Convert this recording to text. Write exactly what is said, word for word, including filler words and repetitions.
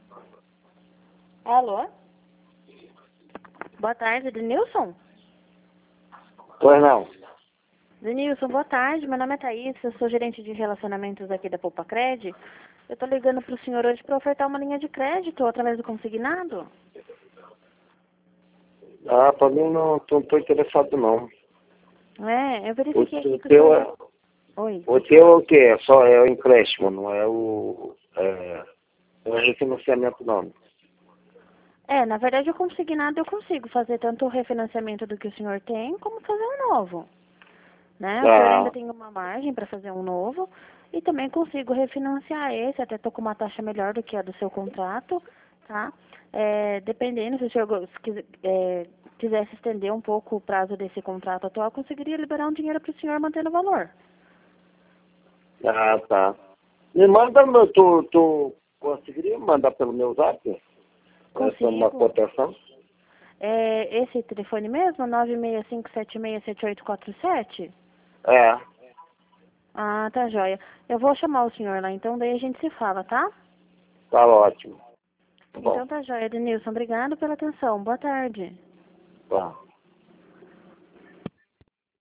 Alô? Boa tarde, Denilson? Pois não. Denilson, boa tarde. Meu nome é Thaís, eu sou gerente de relacionamentos aqui da Poupa-Cred. Eu tô ligando pro senhor hoje para ofertar uma linha de crédito através do consignado. Ah, pra mim não tô, tô interessado não. É, eu O, verifiquei aqui o que o teu senhor... é. Oi. O teu é o quê? É só é o empréstimo, não é o. É, não é refinanciamento não. É, na verdade o consignado eu consigo fazer tanto o refinanciamento do que o senhor tem, como fazer um novo. Né? O senhor ainda Ah, tem uma margem para fazer um novo e também consigo refinanciar esse, até tô com uma taxa melhor do que a do seu contrato, tá? É, dependendo, se o senhor go- se quis- é, quisesse estender um pouco o prazo desse contrato atual, eu conseguiria liberar um dinheiro para o senhor mantendo o valor. ah, tá. Me manda, meu, tu, tu conseguiria mandar pelo meu zap? Essa é uma Consigo. cotação? É, esse telefone mesmo, nove seis cinco sete seis sete oito quatro sete? É, Ah, tá joia. Eu vou chamar o senhor lá, então daí a gente se fala, tá? tá ótimo. Tá bom. Então tá joia, Denilson. Obrigado pela atenção. Boa tarde. Tá.